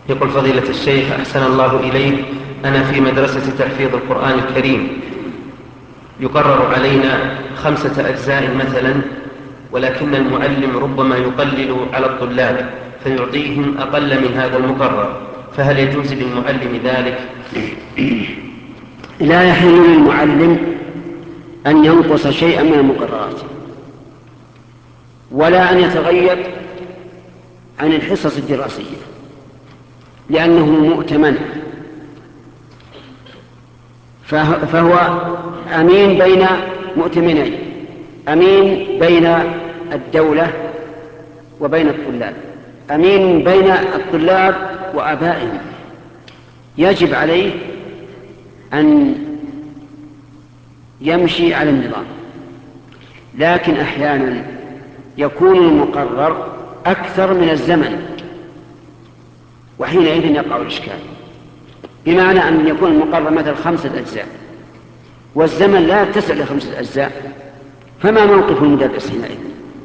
يقول فضيلة الشيخ أحسن الله إليك، أنا في مدرسة تحفيظ القرآن الكريم، يقرر علينا 5 أجزاء مثلا، ولكن المعلم ربما يقلل على الطلاب فيعطيهم أقل من هذا المقرر، فهل يجوز للمعلم ذلك؟ لا يحل للمعلم أن ينقص شيئا من المقررات، ولا أن يتغير عن الحصص الدراسية، لأنه مؤتمن، فهو أمين بين مؤتمنين، أمين بين الدولة وبين الطلاب، أمين بين الطلاب وآبائهم. يجب عليه أن يمشي على النظام، لكن أحيانا يكون المقرر أكثر من الزمن، وحينئذ يقع الإشكال، بمعنى أن يكون المقرر مثل 5 أجزاء والزمن لا يتسع ل5 أجزاء، فما موقف المدرس حينئذ؟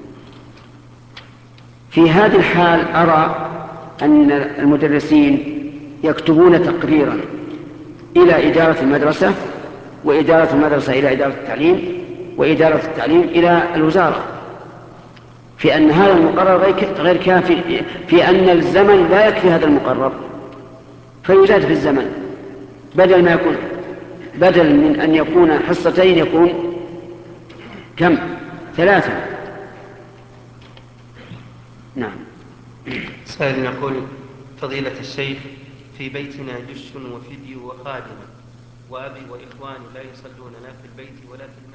في هذه الحال أرى أن المدرسين يكتبون تقريرا إلى إدارة المدرسة، وإدارة المدرسة إلى إدارة التعليم، وإدارة التعليم إلى الوزارة، في أن هذا المقرر غير كافي، في أن الزمن لا يكفي هذا المقرر، فيزاد في الزمن، بدل من أن يكون حصتين يكون كم؟ 3. نعم. سائل يقول فضيلة الشيخ، في بيتنا جش وفدي وخادمة، وأبي وإخواني لا يصلون لا في البيت ولا في